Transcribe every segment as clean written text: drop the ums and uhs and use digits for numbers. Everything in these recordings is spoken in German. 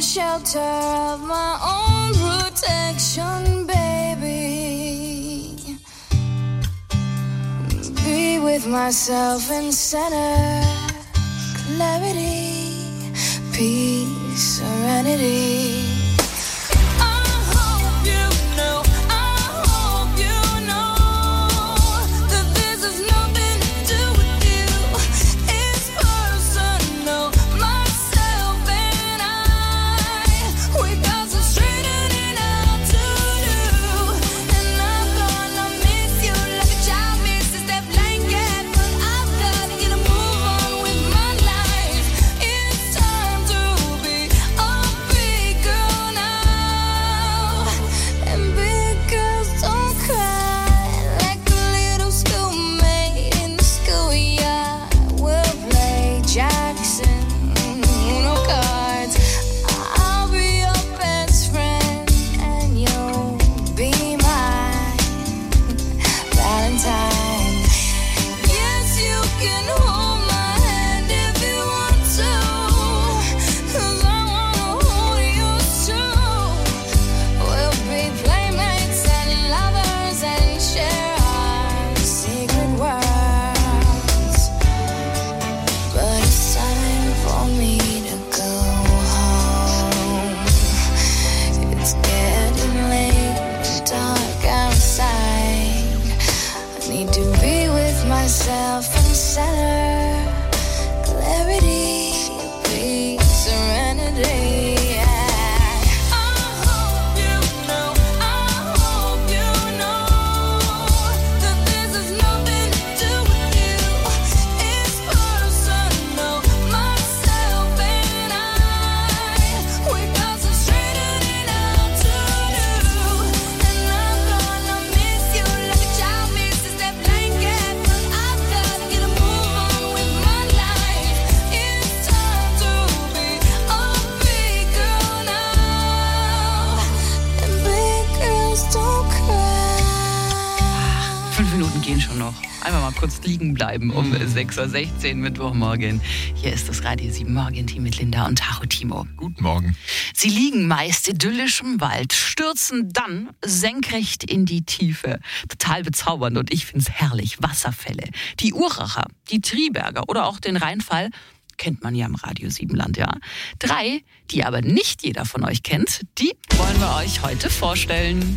shelter of my own protection, baby. Be with myself in center, clarity, peace, serenity. Kurz liegen bleiben um 6.16 Uhr Mittwochmorgen. Hier ist das Radio 7 Morgenteam mit Linda und Tacho Timo. Guten Morgen. Sie liegen meist idyllisch im Wald, stürzen dann senkrecht in die Tiefe. Total bezaubernd und ich find's herrlich. Wasserfälle, die Uracher, die Triberger oder auch den Rheinfall kennt man ja im Radio 7 Land, ja. 3, die aber nicht jeder von euch kennt, die wollen wir euch heute vorstellen.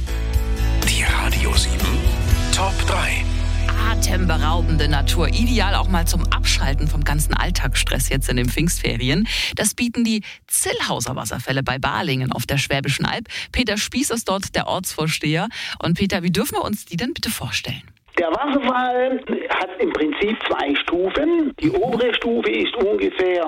Die Radio 7 Top 3. Atemberaubende Natur, ideal auch mal zum Abschalten vom ganzen Alltagsstress jetzt in den Pfingstferien. Das bieten die Zillhauser Wasserfälle bei Balingen auf der Schwäbischen Alb. Peter Spieß ist dort der Ortsvorsteher. Und Peter, wie dürfen wir uns die denn bitte vorstellen? Der Wasserfall hat im Prinzip 2 Stufen. Die obere Stufe ist ungefähr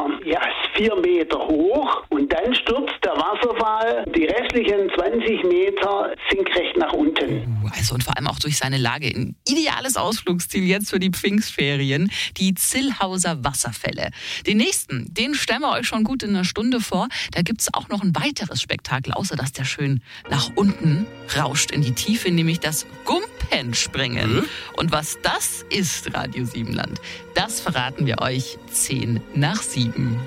4 Meter hoch und dann stürzt der Wasserfall die restlichen 20 Meter senkrecht nach unten. Also und vor allem auch durch seine Lage ein ideales Ausflugsziel jetzt für die Pfingstferien, die Zillhauser Wasserfälle. Den nächsten, den stellen wir euch schon gut in einer Stunde vor. Da gibt es auch noch ein weiteres Spektakel, außer dass der schön nach unten rauscht in die Tiefe, nämlich das Gumpenspringen. Und was das ist, Radio 7 Land, das verraten wir euch 6:10.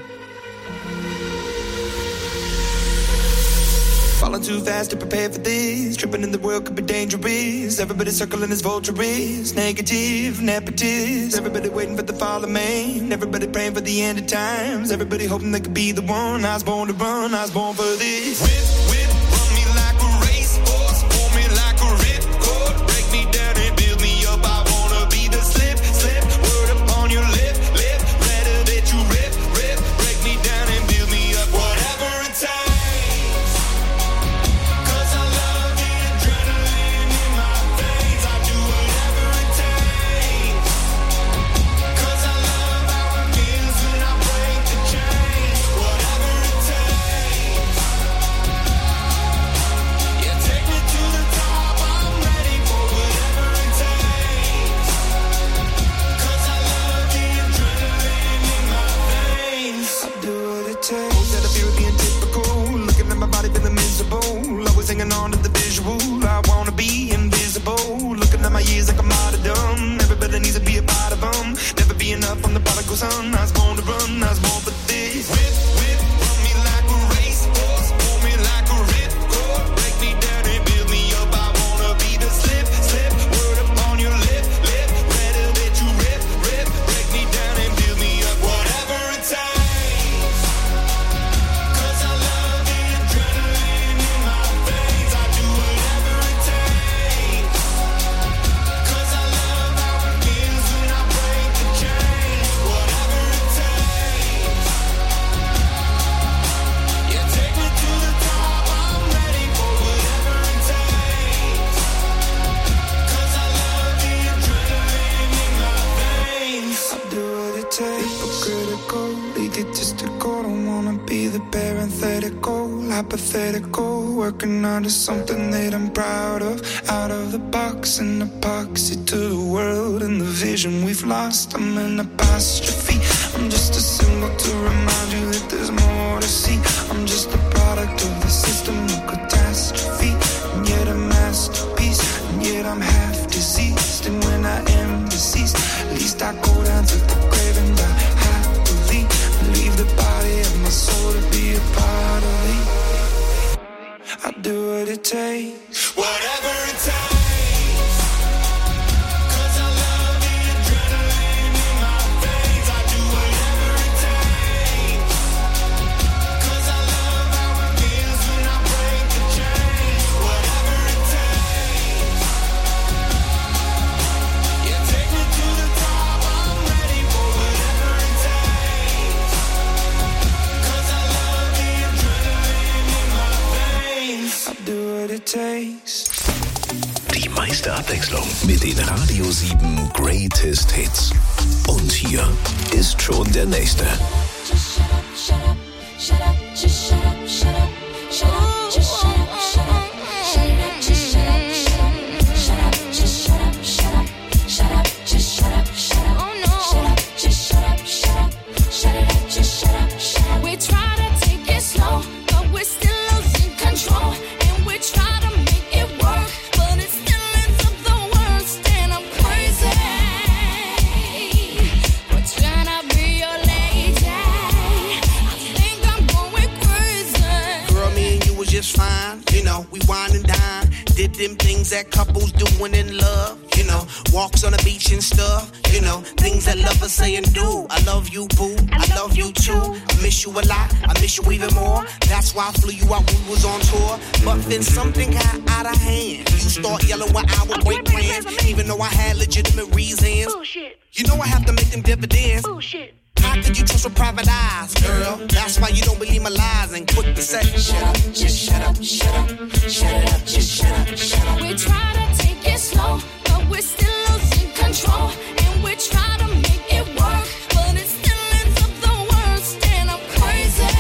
Falling too fast to prepare for this. Tripping in the world could be dangerous. Everybody circling as vultures. Negative, nepotist. Everybody waiting for the fall of man. Everybody praying for the end of times. Everybody hoping they could be the one. I was born to run, I was born for this. Whip, whip, run me like a racehorse. Pull me like a ripcord. Break me down and build me up. I wanna be the slip, slip. Word upon your lip, lip. Better that you rip, rip. Break me down and build me up. Whatever it takes. egotistical. Don't wanna be the parenthetical, hypothetical, working under something that I'm proud of. Out of the box, an epoxy to the world and the vision we've lost. I'm an apostrophe. I'm just a symbol to remind you that there's more to see. I'm just a product of the system of catastrophe, and yet a masterpiece, and yet I'm half diseased. And when I am deceased, at least I go down to the grave and die happily, leave the body of my soul to be a part of me. I do what it takes, whatever it takes. Die meiste Abwechslung mit den Radio 7 Greatest Hits. Und hier ist schon der nächste. Them things that couples doing in love, you know, walks on the beach and stuff, you know, things that lovers say and do. I love you, boo, I love you too. I miss you a lot, I miss you even more. That's why I flew you out when we was on tour. But then something got out of hand. You start yelling when I would break plans, even though I had legitimate reasons. Bullshit. You know I have to make them dividends. Bullshit. How could you trust with private eyes, girl? That's why you don't believe my lies and quick to say, shut up, just shut up, shut up, shut it up, just shut up, shut up. We try to take it slow, but we're still losing control. And we try to make it work, but it still ends up the worst. And I'm crazy.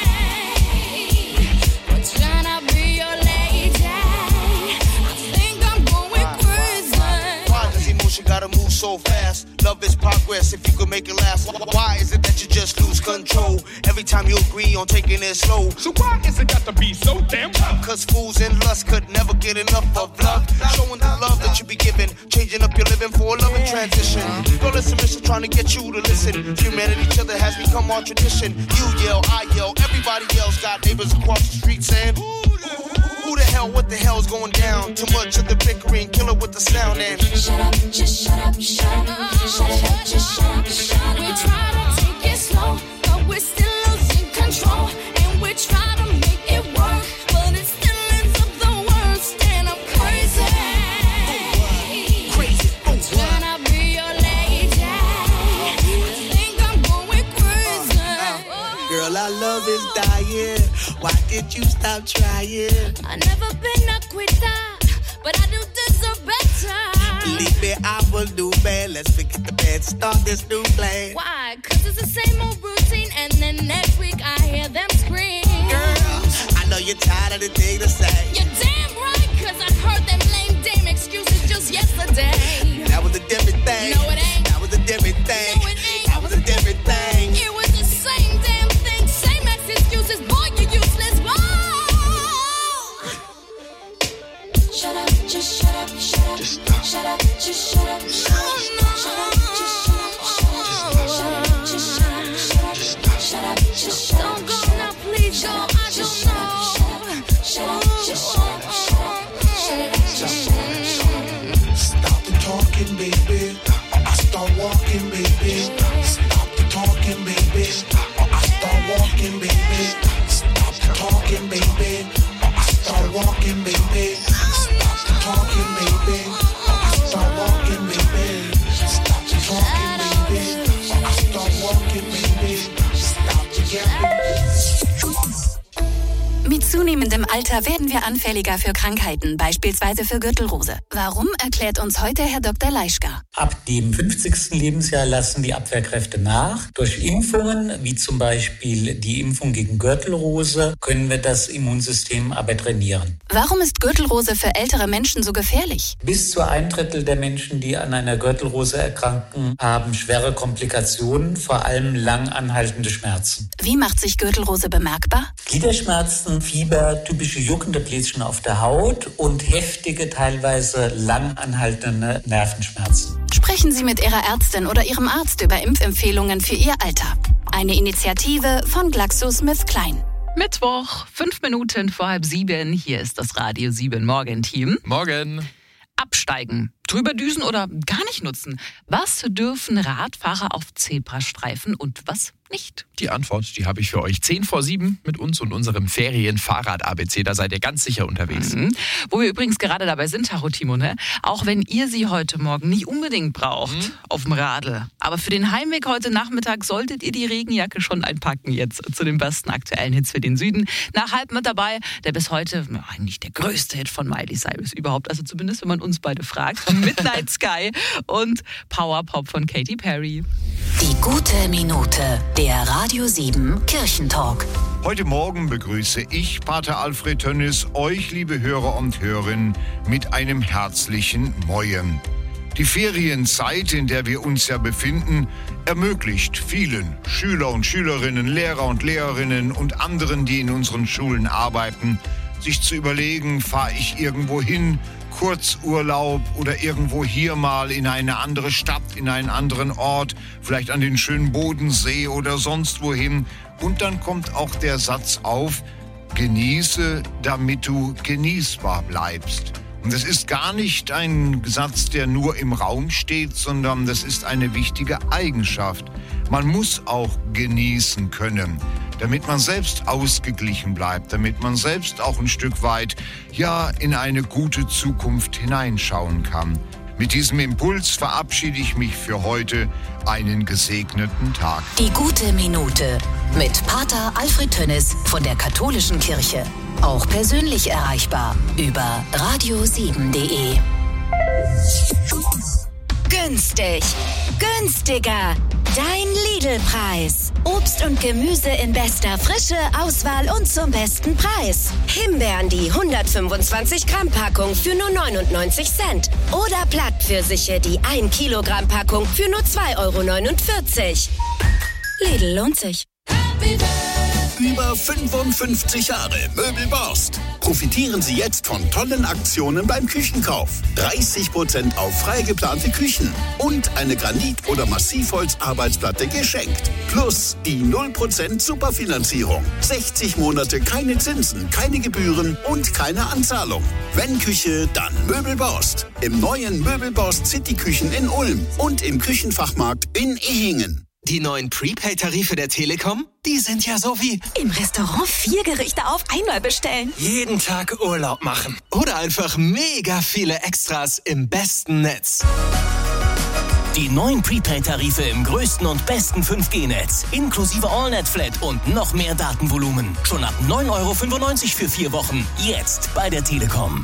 We're trying to be your lady. I think I'm going crazy. Why does emotion gotta move so fast? Love is progress if you could make it last. Why is it that you just lose control every time you agree on taking it slow? So why is it got to be so damn tough? Cause fools in lust could never get enough of love. Showing the love that you be giving, changing up your living for a loving transition. Girl, it's a mission trying to get you to listen. Humanity, each other has become our tradition. You yell, I yell, everybody else got neighbors across the street saying, who the hell, what the hell's going down? Too much of the bickering, kill it with the sound and shut up, just shut up, shut up, shut up, just shut up, shut up. We try to take it slow, but we're still losing control. And we try to make it work, but it still ends up the worst. And I'm crazy. crazy. I'm trying to be your lady. I think I'm going crazy. Girl, our love is dying. Why did you stop trying? I never been a quitter, but I do deserve better. Believe me, I will do bad. Let's forget the bad, start this new plan. Why? Cause it's the same old routine, and then next week I hear them scream. Girl, I know you're tired of the thing to say. You're damn right, cause I heard them lame dame excuses just yesterday. That was a different thing. No, it ain't. That was a different thing. No, it ain't. That was a different thing. It was the same damn thing, same ass excuses. Boy, you useless. Whoa! Shut up, just shut up, shut up. Just stop. Shut up, just shut up. No, no. Shut up, just shut up, shut up. Shut up, just shut up, shut up. Shut up, just shut up. Don't go now, please go. I don't know. Shut up, just shut up, shut up. Shut up, just shut up, shut up. Stop the talking, baby. I start walking, baby. Stop the talking, baby. I start walking, baby. Stop the talking, baby. I start walking, baby. Stop the talking, baby. I start walking, baby. Stop the talking, baby. I start walking, baby. Stop the yapping. zunehmendem Alter werden wir anfälliger für Krankheiten, beispielsweise für Gürtelrose. Warum, erklärt uns heute Herr Dr. Leischka. Ab dem 50. Lebensjahr lassen die Abwehrkräfte nach. Durch Impfungen, wie zum Beispiel die Impfung gegen Gürtelrose, können wir das Immunsystem aber trainieren. Warum ist Gürtelrose für ältere Menschen so gefährlich? Bis zu 1/3 der Menschen, die an einer Gürtelrose erkranken, haben schwere Komplikationen, vor allem lang anhaltende Schmerzen. Wie macht sich Gürtelrose bemerkbar? Gliederschmerzen, Fieber, typische juckende Bläschen auf der Haut und heftige, teilweise lang anhaltende Nervenschmerzen. Sprechen Sie mit Ihrer Ärztin oder Ihrem Arzt über Impfempfehlungen für Ihr Alter. Eine Initiative von GlaxoSmithKline. Mittwoch, 5 Minuten vor 6:30. Hier ist das Radio 7 Morgenteam. Morgen. Absteigen, drüber düsen oder gar nicht nutzen. Was dürfen Radfahrer auf Zebrastreifen und was nicht? Die Antwort, die habe ich für euch. 6:50 mit uns und unserem Ferien-Fahrrad-ABC. Da seid ihr ganz sicher unterwegs. Wo wir übrigens gerade dabei sind, Tacho Timo, ne? Auch wenn ihr sie heute Morgen nicht unbedingt braucht auf dem Radl. Aber für den Heimweg heute Nachmittag solltet ihr die Regenjacke schon einpacken jetzt zu den besten aktuellen Hits für den Süden. Nach halb mit dabei, der bis heute eigentlich der größte Hit von Miley Cyrus überhaupt. Also zumindest, wenn man uns beide fragt. Midnight Sky und Power Pop von Katy Perry. Die gute Minute, der Radio 7 Kirchentalk. Heute Morgen begrüße ich, Pater Alfred Tönnis, euch, liebe Hörer und Hörerinnen, mit einem herzlichen Moin. Die Ferienzeit, in der wir uns ja befinden, ermöglicht vielen Schüler und Schülerinnen, Lehrer und Lehrerinnen und anderen, die in unseren Schulen arbeiten, sich zu überlegen, fahre ich irgendwo hin, Kurzurlaub oder irgendwo hier mal in eine andere Stadt, in einen anderen Ort, vielleicht an den schönen Bodensee oder sonst wohin. Und dann kommt auch der Satz auf, genieße, damit du genießbar bleibst. Und das ist gar nicht ein Satz, der nur im Raum steht, sondern das ist eine wichtige Eigenschaft. Man muss auch genießen können, damit man selbst ausgeglichen bleibt, damit man selbst auch ein Stück weit, in eine gute Zukunft hineinschauen kann. Mit diesem Impuls verabschiede ich mich für heute. Einen gesegneten Tag. Die gute Minute mit Pater Alfred Tönnis von der Katholischen Kirche. Auch persönlich erreichbar über radio7.de. Günstig, günstiger, dein Lidl-Preis. Obst und Gemüse in bester Frische, Auswahl und zum besten Preis. Himbeeren die 125 Gramm Packung für nur 99 Cent. Oder Blattpfirsiche die 1 Kilogramm Packung für nur 2,49 €. Lidl lohnt sich. Über 55 Jahre Möbelborst. Profitieren Sie jetzt von tollen Aktionen beim Küchenkauf. 30% auf frei geplante Küchen und eine Granit- oder Massivholzarbeitsplatte geschenkt. Plus die 0% Superfinanzierung. 60 Monate keine Zinsen, keine Gebühren und keine Anzahlung. Wenn Küche, dann Möbelborst. Im neuen Möbelborst City Küchen in Ulm und im Küchenfachmarkt in Ehingen. Die neuen Prepaid-Tarife der Telekom, die sind ja so wie im Restaurant 4 Gerichte auf einmal bestellen. jeden Tag Urlaub machen. Oder einfach mega viele Extras im besten Netz. Die neuen Prepaid-Tarife im größten und besten 5G-Netz. Inklusive AllNet-Flat und noch mehr Datenvolumen. Schon ab 9,95 € für 4 Wochen. Jetzt bei der Telekom.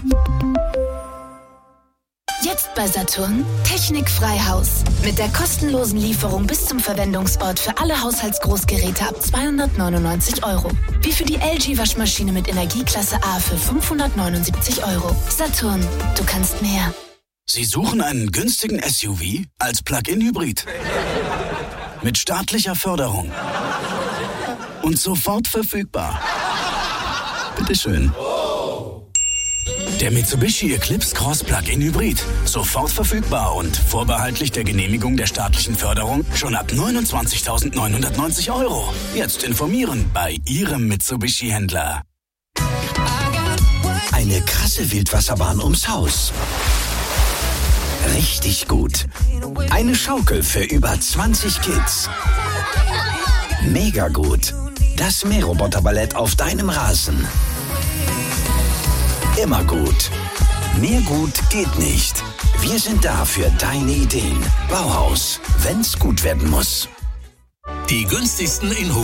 Jetzt bei Saturn Technik-Freihaus. Mit der kostenlosen Lieferung bis zum Verwendungsort für alle Haushaltsgroßgeräte ab 299 €. Wie für die LG-Waschmaschine mit Energieklasse A für 579 €. Saturn, du kannst mehr. Sie suchen einen günstigen SUV als Plug-in-Hybrid. Mit staatlicher Förderung. Und sofort verfügbar. Bitteschön. Der Mitsubishi Eclipse Cross Plug-in Hybrid. Sofort verfügbar und vorbehaltlich der Genehmigung der staatlichen Förderung schon ab 29.990 €. Jetzt informieren bei Ihrem Mitsubishi-Händler. Eine krasse Wildwasserbahn ums Haus. Richtig gut. Eine Schaukel für über 20 Kids. Mega gut. Das Mähroboter-Ballett auf deinem Rasen. Immer gut. Mehr gut geht nicht. Wir sind da für deine Ideen. Bauhaus, wenn's gut werden muss. Die günstigsten Inhof